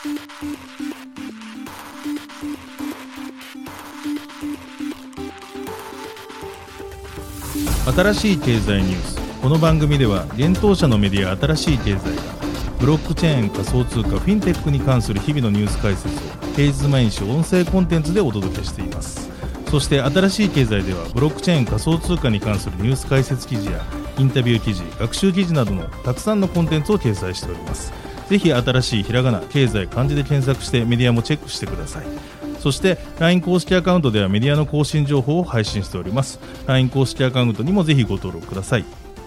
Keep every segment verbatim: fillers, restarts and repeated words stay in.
新しい経済ニュース。この番組では現当社のメディア新しい経済がブロックチェーン、仮想通貨、フィンテックに関する日々のニュース解説を平日毎日音声コンテンツでお届けしています。そして新しい経済ではブロックチェーン、仮想通貨に関するニュース解説記事やインタビュー記事、学習記事などのたくさんのコンテンツを掲載しております。ぜひ新しいひらがな、経済、漢字で検索してメディアもチェックしてください。そして ライン 公式アカウントではメディアの更新情報を配信しております。 ライン 公式アカウントにもぜひご登録ください。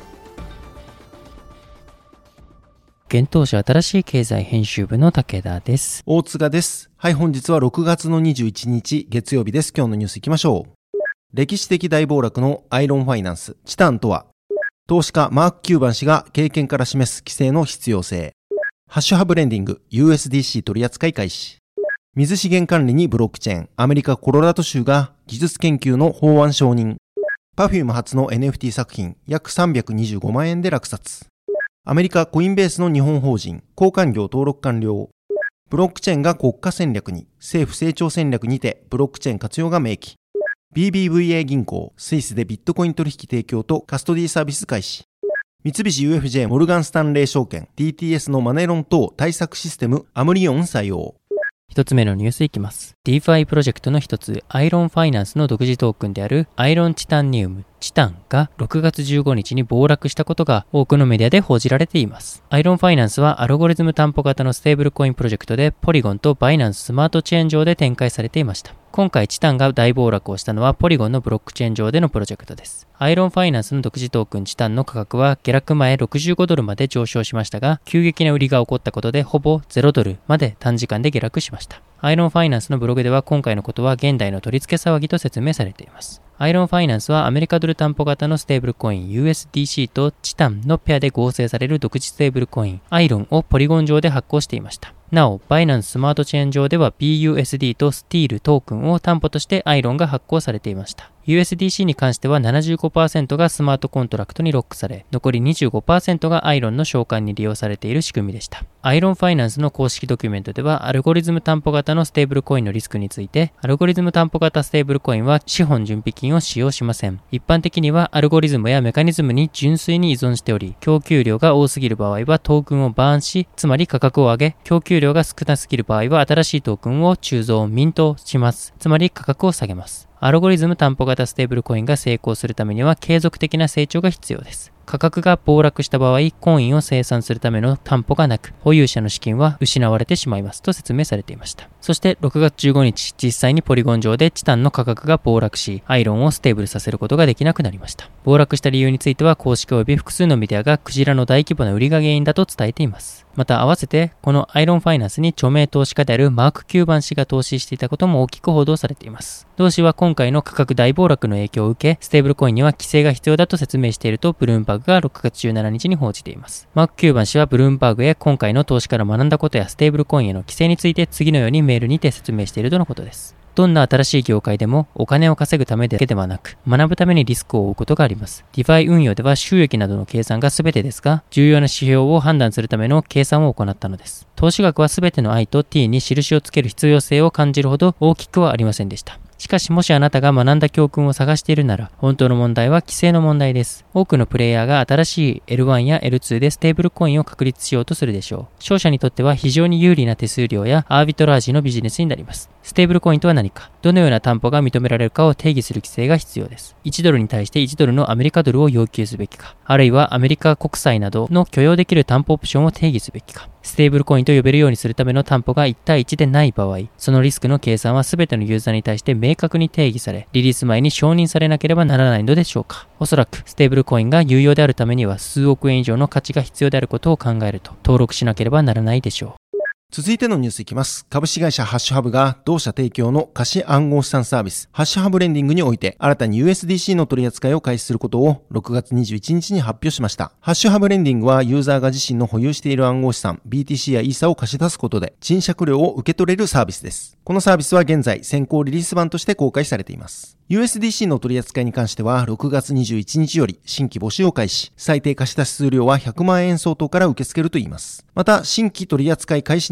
現当社新しい経済編集部の武田です。 大塚です。はい、本日はろくがつのにじゅういちにち月曜日です。今日のニュースいきましょう。歴史的大暴落のアイロンファイナンス、チタンとは。投資家マーク・キューバン氏が経験から示す規制の必要性。ハッシュハブレンディング ユーエスディーシー 取扱い開始。水資源管理にブロックチェーン、アメリカコロラド州が技術研究の法案承認。パフューム初の エヌエフティー 作品約さんびゃくにじゅうごまんえんで落札。アメリカコインベースの日本法人交換業登録完了。ブロックチェーンが国家戦略に、政府成長戦略にてブロックチェーン活用が明記。ビービーブイエー 銀行スイスでビットコイン取引提供とカストディサービス開始。三菱 ユーエフジェー モルガンスタンレー証券 ティーティーエス のマネロン等対策システムアムリオン採用。 一つ目のニュースいきます。ディーファイ プロジェクトの一つ、アイロンファイナンスの独自トークンであるアイロンチタンニウム、チタンがろくがつじゅうごにちに暴落したことが多くのメディアで報じられています。アイロンファイナンスはアルゴリズム担保型のステーブルコインプロジェクトでポリゴンとバイナンススマートチェーン上で展開されていました。今回チタンが大暴落をしたのはポリゴンのブロックチェーン上でのプロジェクトです。アイロンファイナンスの独自トークンチタンの価格は下落前ろくじゅうごドルまで上昇しましたが、急激な売りが起こったことでほぼゼロドルまで短時間で下落しました。アイロンファイナンスのブログでは今回のことは現代の取り付け騒ぎと説明されています。アイロンファイナンスはアメリカドル担保型のステーブルコイン ユーエスディーシー とチタンのペアで合成される独自ステーブルコインアイロンをポリゴン上で発行していました。なお、バイナンススマートチェーン上では ビーユーエスディー とスティールトークンを担保としてアイロンが発行されていました。ユーエスディーシー に関しては ななじゅうごパーセント がスマートコントラクトにロックされ、残り にじゅうごパーセント がアイロンの償還に利用されている仕組みでした。アイロンファイナンスの公式ドキュメントでは、アルゴリズム担保型のステーブルコインのリスクについて、アルゴリズム担保型ステーブルコインは資本準備金を使用しません。一般的にはアルゴリズムやメカニズムに純粋に依存しており、供給量が多すぎる場合はトークンをバーンし、つまり価格を上げ、供給量が少なすぎる場合は新しいトークンを鋳造、ミントします。つまり価格を下げます。アルゴリズム担保型ステーブルコインが成功するためには継続的な成長が必要です。価格が暴落した場合、コインを生産するための担保がなく、保有者の資金は失われてしまいますと説明されていました。そしてろくがつじゅうごにち、実際にポリゴン上でチタンの価格が暴落し、アイロンをステーブルさせることができなくなりました。暴落した理由については、公式及び複数のメディアがクジラの大規模な売りが原因だと伝えています。また合わせて、このアイロンファイナンスに著名投資家であるマーク・キューバン氏が投資していたことも大きく報道されています。同氏は今回の価格大暴落の影響を受け、ステーブルコインには規制が必要だと説明しているとブルームバーグがろくがつじゅうしちにちに報じています。マーク・キューバン氏はブルームバーグへ今回の投資から学んだことやステーブルコインへの規制について次のようにメールにて説明しているとのことです。どんな新しい業界でもお金を稼ぐためだけではなく、学ぶためにリスクを負うことがあります。ディファイ運用では収益などの計算が全てですが、重要な指標を判断するための計算を行ったのです。投資額は全ての I と T に印をつける必要性を感じるほど大きくはありませんでした。しかしもしあなたが学んだ教訓を探しているなら、本当の問題は規制の問題です。多くのプレイヤーが新しい エルワン や エルツー でステーブルコインを確立しようとするでしょう。商社にとっては非常に有利な手数料やアービトラージのビジネスになります。ステーブルコインとは何か、どのような担保が認められるかを定義する規制が必要です。いちドルに対していちドルのアメリカドルを要求すべきか、あるいはアメリカ国債などの許容できる担保オプションを定義すべきか。ステーブルコインと呼べるようにするための担保がいち対いちでない場合、そのリスクの計算は全てのユーザーに対して明確に定義され、リリース前に承認されなければならないのでしょうか。おそらく、ステーブルコインが有用であるためには数億円以上の価値が必要であることを考えると、登録しなければならないでしょう。 続いてのニュースいきます。株式会社ハッシュハブが同社提供の貸し暗号資産サービスハッシュハブレンディングにおいて新たに ユーエスディーシー の取り扱いを開始することをろくがつにじゅういちにちに発表しました。ハッシュハブレンディングはユーザーが自身の保有している暗号資産 ビーティーシー やイーサを貸し出すことで賃借料を受け取れるサービスです。このサービスは現在先行リリース版として公開されています。ユーエスディーシー の取り扱いに関してはろくがつにじゅういちにちより新規募集を開始、最低貸し出し数量はひゃくまんえん相当から受け付けるといいます。また新規取り扱い開始に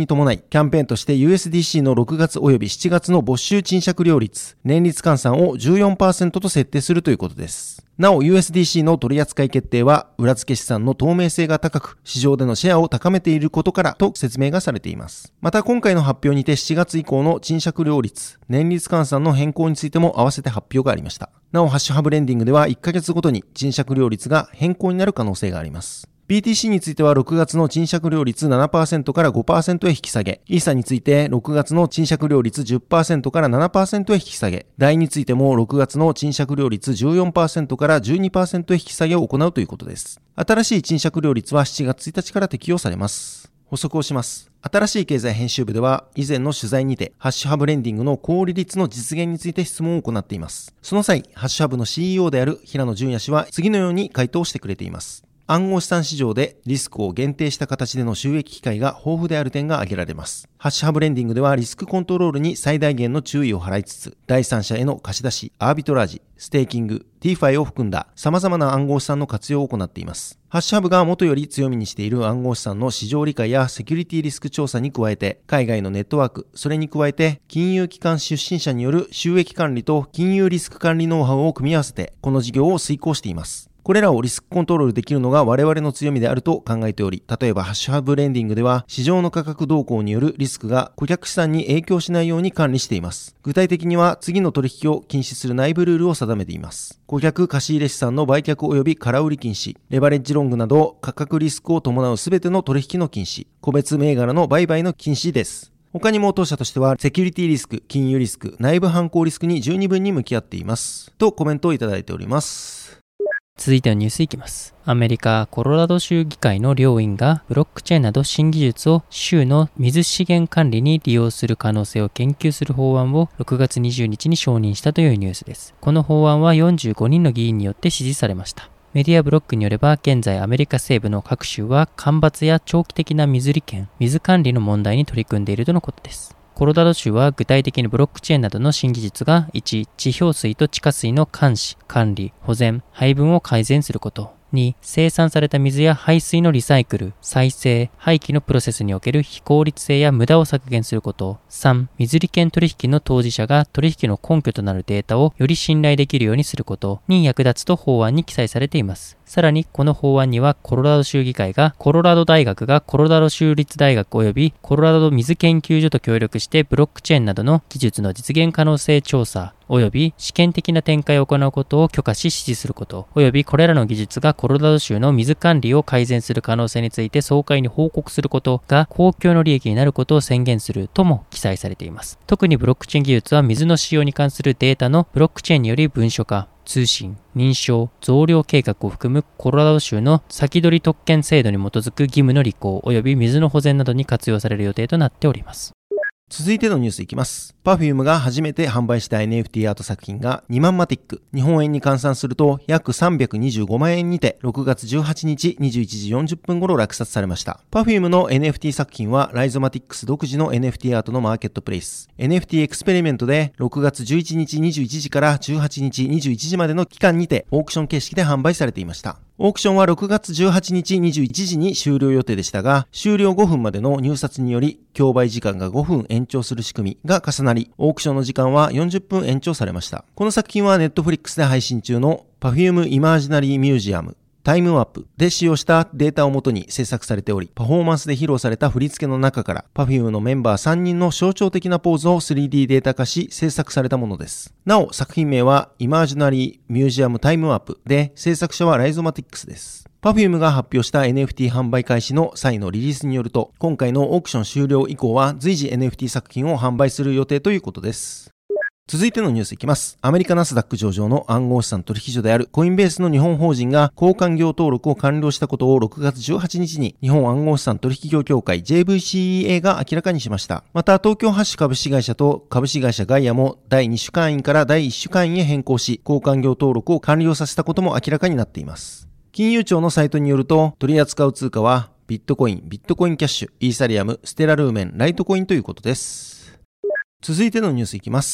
に伴い、キャンペーンとして ユーエスディーシー のろくがつ及びしちがつの没収賃借料率、年率換算を じゅうよんパーセント と設定するということです。なお ユーエスディーシー の取扱決定は裏付け資産の透明性が高く、市場でのシェアを高めていることからと説明がされています。また今回の発表にてしちがつ以降の賃借料率、年率換算の変更についても合わせて発表がありました。なおハッシュハブレンディングではいっかげつごとに賃借料率が変更になる可能性があります。ビーティーシー についてはろくがつの賃借料率 ななパーセント から ごパーセント へ引き下げ、イーサについてろくがつの賃借料率 じゅっパーセント から ななパーセント へ引き下げ、ダイについてもろくがつの賃借料率 じゅうよんパーセント から じゅうにパーセント へ引き下げを行うということです。新しい賃借料率はしちがつついたちから適用されます。補足をします。新しい経済編集部では以前の取材にてハッシュハブレンディングの高利率の実現について質問を行っています。その際、ハッシュハブの シーイーオー である平野純也氏は次のように回答してくれています。暗号資産市場でリスクを限定した形での収益機会が豊富である点が挙げられます。ハッシュハブレンディングではリスクコントロールに最大限の注意を払いつつ、第三者への貸し出し、アービトラージ、ステーキング、ディーファイ を含んだ様々な暗号資産の活用を行っています。ハッシュハブが元より強みにしている暗号資産の市場理解やセキュリティリスク調査に加えて、海外のネットワーク、それに加えて金融機関出身者による収益管理と金融リスク管理ノウハウを組み合わせて、この事業を遂行しています。これらをリスクコントロールできるのが我々の強みであると考えており、例えばハッシュハブレンディングでは市場の価格動向によるリスクが顧客資産に影響しないように管理しています。具体的には次の取引を禁止する内部ルールを定めています。顧客貸入資産の売却及び空売り禁止、レバレッジロングなど価格リスクを伴うすべての取引の禁止、個別銘柄の売買の禁止です。他にも当社としてはセキュリティリスク、金融リスク、内部犯行リスクに十二分に向き合っています。とコメントをいただいております。 続いてのニュースいきます。アメリカ・コロラド州議会の両院がブロックチェーンなど新技術を州の水資源管理に利用する可能性を研究する法案をろくがつにじゅうにちに承認したというニュースです。この法案はよんじゅうごにんの議員によって支持されました。メディアブロックによれば現在アメリカ西部の各州は干ばつや長期的な水利権、水管理の問題に取り組んでいるとのことです。コロラド州は具体的にブロックチェーンなどの新技術がいち、地表水と地下水の監視、管理、保全、配分を改善すること。に、生産された水や排水のリサイクル、再生、廃棄のプロセスにおける非効率性や無駄を削減すること。さん、水利権取引の当事者が取引の根拠となるデータをより信頼できるようにすることに役立つと法案に記載されています。さらに、この法案にはコロラド州議会がコロラド大学がコロラド州立大学及びコロラド水研究所と協力してブロックチェーンなどの技術の実現可能性調査及び試験的な展開を行うことを許可し支持すること及びこれらの技術がコロラド州の水管理を改善する可能性について総会に報告することが公共の利益になることを宣言するとも記載されています。特にブロックチェーン技術は水の使用に関するデータのブロックチェーンにより文書化、通信、認証、増量計画を含むコロラド州の先取り特権制度に基づく義務の履行及び水の保全などに活用される予定となっております。 続いてのニュースいきます。Perfume が初めて販売した エヌエフティー アート作品がにまんマティック、日本円に換算すると約さんびゃくにじゅうごまんえんにてろくがつじゅうはちにちにじゅういちじよんじゅっぷん頃落札されました。Perfume の エヌエフティー 作品はライゾマティックス独自の エヌエフティー アートのマーケットプレイス、エヌエフティー エクスペリメントでろくがつじゅういちにちにじゅういちじからじゅうはちにちにじゅういちじまでの期間にてオークション形式で販売されていました。オークションはろくがつじゅうはちにちにじゅういちじに終了予定でしたが、終了ごふんまでの入札により、競売時間がごふん延長する仕組みが重なり、オークションの時間はよんじゅっぷん延長されました。この作品は Netflix で配信中の Perfume Imaginary Museumタイムワープで使用したデータをもとに制作されており、パフォーマンスで披露された振り付けの中から Perfume のメンバーさんにんの象徴的なポーズを スリーディー データ化し制作されたものです。なお、作品名は Imaginary Museum タイムワープで、制作者はライゾマティックスです。Perfume が発表した エヌエフティー 販売開始の際のリリースによると、今回のオークション終了以降は随時 エヌエフティー 作品を販売する予定ということです。続いてのニュースいきます。アメリカナスダック上場の暗号資産取引所であるコインベースの日本法人が交換業登録を完了したことをろくがつじゅうはちにちに日本暗号資産取引業協会 ジェイブイシーイーエー が明らかにしました。また東京ハッシュ株式会社と株式会社ガイアもだいに種会員からだいいち種会員へ変更し、交換業登録を完了させたことも明らかになっています。金融庁のサイトによると、取り扱う通貨はビットコイン、ビットコインキャッシュ、イーサリアム、ステラルーメン、ライトコインということです。続いてのニュースいきます。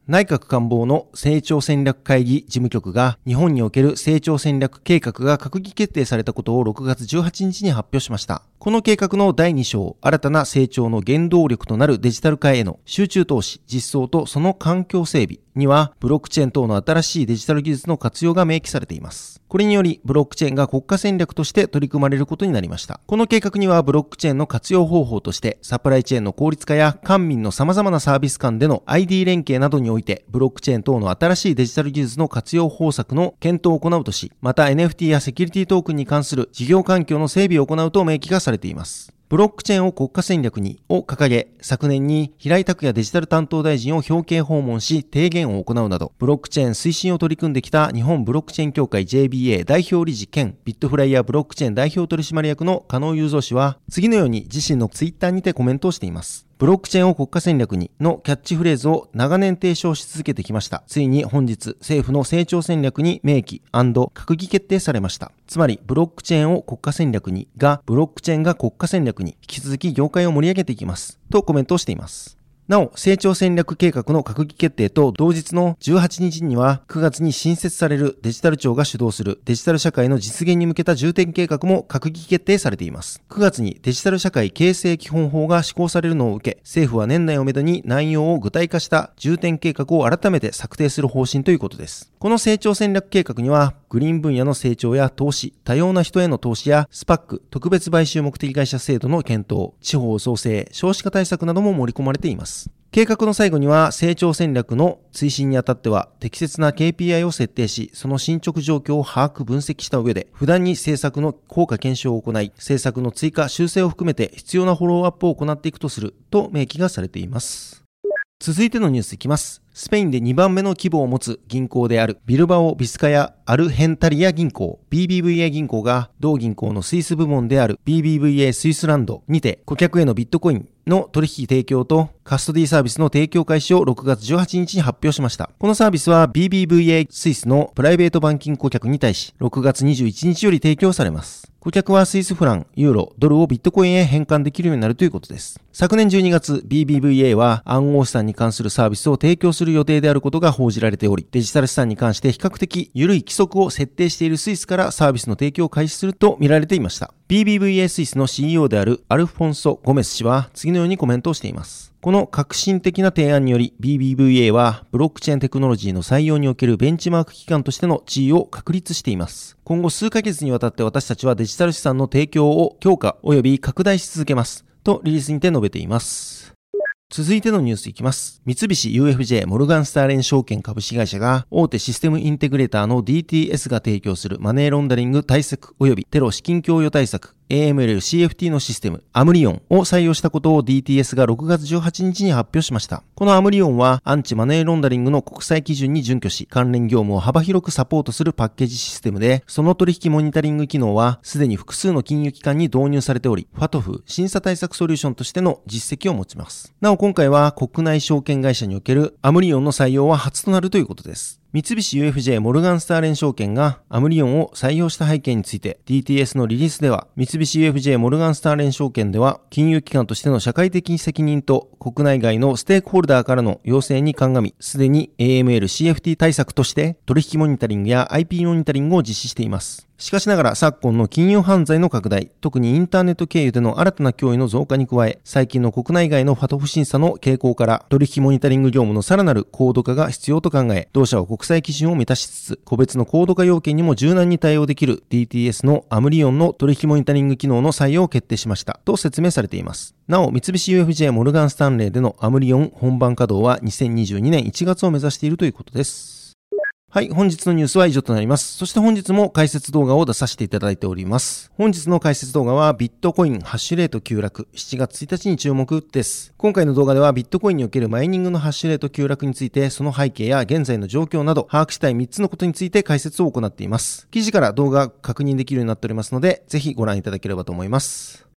内閣官房の成長戦略会議事務局が日本における成長戦略計画が閣議決定されたことをろくがつじゅうはちにちに発表しました。この計画のだいに章、新たな成長の原動力となるデジタル化への集中投資、実装とその環境整備には、ブロックチェーン等の新しいデジタル技術の活用が明記されています。これにより、ブロックチェーンが国家戦略として取り組まれることになりました。この計画には、ブロックチェーンの活用方法として、サプライチェーンの効率化や官民の様々なサービス間での アイディー 連携などにおいて、ブロックチェーン等の新しいデジタル技術の活用方策の検討を行うとし、また エヌエフティー やセキュリティトークンに関する事業環境の整備を行うと明記がされています。ブロックチェーンを国家戦略にを掲げ、昨年に平井卓也デジタル担当大臣を表敬訪問し提言を行うなど、ブロックチェーン推進を取り組んできた日本ブロックチェーン協会 ジェイビーエー 代表理事兼ビットフライヤーブロックチェーン代表取締役の加納雄三氏は、次のように自身のツイッターにてコメントをしています。ブロックチェーンを国家戦略にのキャッチフレーズを長年提唱し続けてきました。ついに本日政府の成長戦略に明記&閣議決定されました。つまりブロックチェーンを国家戦略にがブロックチェーンが国家戦略に引き続き業界を盛り上げていきますとコメントをしています。なお、成長戦略計画の閣議決定と同日のじゅうはちにちにはくがつに新設されるデジタル庁が主導するデジタル社会の実現に向けた重点計画も閣議決定されています。くがつにデジタル社会形成基本法が施行されるのを受け、政府は年内をめどに内容を具体化した重点計画を改めて策定する方針ということです。この成長戦略計画には、グリーン分野の成長や投資、多様な人への投資やスパック、特別買収目的会社制度の検討、地方創生、少子化対策なども盛り込まれています。計画の最後には成長戦略の推進にあたっては適切な ケーピーアイ を設定し、その進捗状況を把握分析した上で、不断に政策の効果検証を行い、政策の追加修正を含めて必要なフォローアップを行っていくとすると明記がされています。続いてのニュースいきます。スペインでにばんめの規模を持つ銀行であるビルバオ・ビスカヤ・アルヘンタリア銀行 ビービーブイエー 銀行が同銀行のスイス部門である ビービーブイエー スイスランドにて顧客へのビットコインの取引提供とカストディサービスの提供開始をろくがつじゅうはちにちに発表しました。このサービスは ビービーブイエー スイスのプライベートバンキング顧客に対しろくがつにじゅういちにちより提供されます。顧客はスイスフラン、ユーロ、ドルをビットコインへ変換できるようになるということです。昨年じゅうにがつ、ビービーブイエー は暗号資産に関するサービスを提供する予定であることが報じられており、デジタル資産に関して比較的緩い規則を設定しているスイスからサービスの提供を開始すると見られていました。ビービーブイエー スイスの シーイーオー であるアルフォンソ・ゴメス氏は次のようにコメントをしています。この革新的な提案により ビービーブイエー はブロックチェーンテクノロジーの採用におけるベンチマーク機関としての地位を確立しています。今後数ヶ月にわたって私たちはデジタル資産の提供を強化及び拡大し続けますとリリースにて述べています。続いてのニュースいきます。三菱 ユーエフジェー モルガンスターレン証券株式会社が大手システムインテグレーターの ディーティーエス が提供するマネーロンダリング対策及びテロ資金供与対策 エーエムエルシーエフティー のシステムアムリオンを採用したことを ディーティーエス がろくがつじゅうはちにちに発表しました。このアムリオンはアンチマネーロンダリングの国際基準に準拠し、関連業務を幅広くサポートするパッケージシステムで、その取引モニタリング機能はすでに複数の金融機関に導入されており、ファトフ 審査対策ソリューションとしての実績を持ちます。なお今回は国内証券会社におけるアムリオンの採用は初となるということです。三菱 ユーエフジェー モルガンスターレン証券がアムリオンを採用した背景について ディーティーエス のリリースでは、三菱 ユーエフジェー モルガンスターレン証券では金融機関としての社会的責任と国内外のステークホルダーからの要請に鑑み、すでに エーエムエルシーエフティー 対策として取引モニタリングや アイピー モニタリングを実施しています。しかしながら昨今の金融犯罪の拡大、特にインターネット経由での新たな脅威の増加に加え、最近の国内外のファトフ審査の傾向から取引モニタリング業務のさらなる高度化が必要と考え、同社は国際基準を満たしつつ、個別の高度化要件にも柔軟に対応できる ディーティーエス のアムリオンの取引モニタリング機能の採用を決定しましたと説明されています。なお、三菱 ユーエフジェー モルガンスタンレーでのアムリオン本番稼働はにせんにじゅうにねんいちがつを目指しているということです。はい、本日のニュースは以上となります。そして本日も解説動画を出させていただいております。本日の解説動画はビットコインハッシュレート急落しちがつついたちに注目です。今回の動画ではビットコインにおけるマイニングのハッシュレート急落について、その背景や現在の状況など把握したいみっつのことについて解説を行っています。記事から動画が確認できるようになっておりますので、ぜひご覧いただければと思います。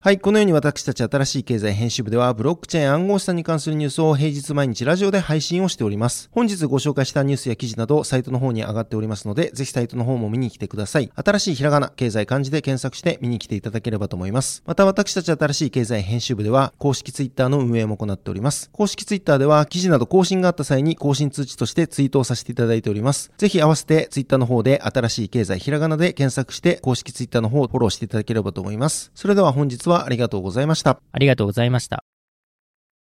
はい、このように私たち新しい経済編集部ではブロックチェーン暗号資産に関するニュースを平日毎日ラジオで配信をしております。本日ご紹介したニュースや記事などサイトの方に上がっておりますので、ぜひサイトの方も見に来てください。新しいひらがな、経済漢字で検索して見に来ていただければと思います。また私たち新しい経済編集部では公式ツイッターの運営も行っております。公式ツイッターでは記事など更新があった際に更新通知としてツイートをさせていただいております。ぜひ合わせてツイッターの方で新しい経済ひらがなで検索して公式ツイッターの方をフォローしていただければと思います。それでは本日はありがとうございました。 ありがとうございました。